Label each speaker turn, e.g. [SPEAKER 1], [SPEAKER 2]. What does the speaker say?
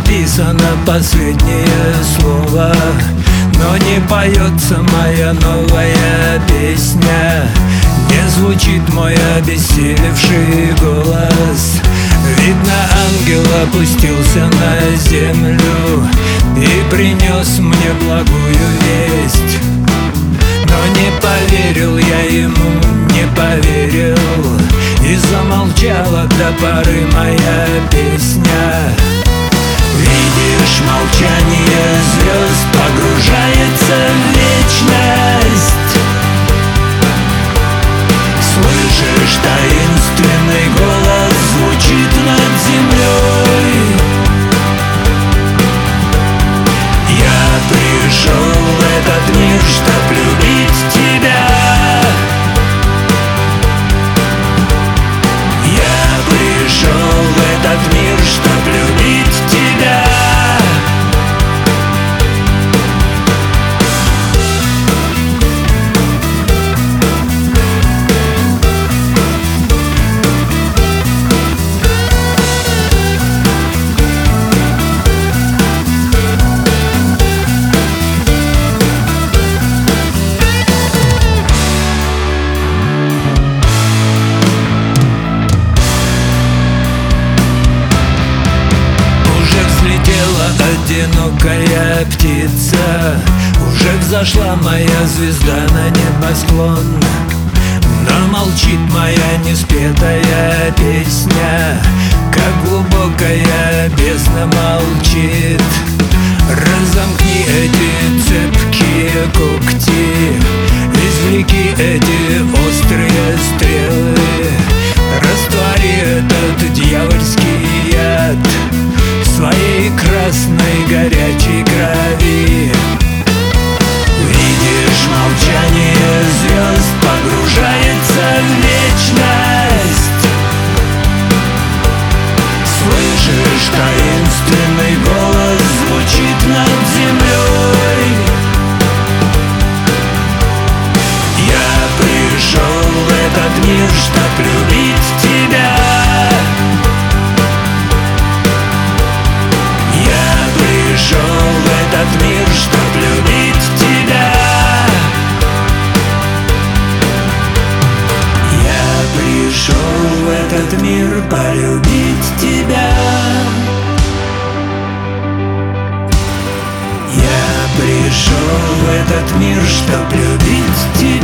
[SPEAKER 1] написано последнее слово, но не поется моя новая песня. Не звучит мой обессилевший голос. Видно, ангел опустился на землю и принес мне благую весть. Но не поверил я ему, не поверил, и замолчала до поры моя песня. Видишь, молчание звезд погружается в вечность. Слышишь, таинственный голос звучит над землей. Я пришел в этот мир, чтоб любить тебя. Я пришел в этот мир, чтоб любить тебя. Одинокая птица, уже взошла моя звезда на небосклон. Но молчит моя неспетая песня, как глубокая бездна молчит. Разомкни эти цепкие когти, извлеки эти острые стрелы, раствори этот дьявольский яд в своей красной горячей крови. Видишь, молчание звезд погружается в вечность. Слышишь, таинственный голос звучит над землей. Я пришел в этот мир, чтоб любить тебя. Пришел в этот мир, чтоб любить тебя. Я пришел в этот мир полюбить тебя. Я пришел в этот мир, чтоб любить тебя.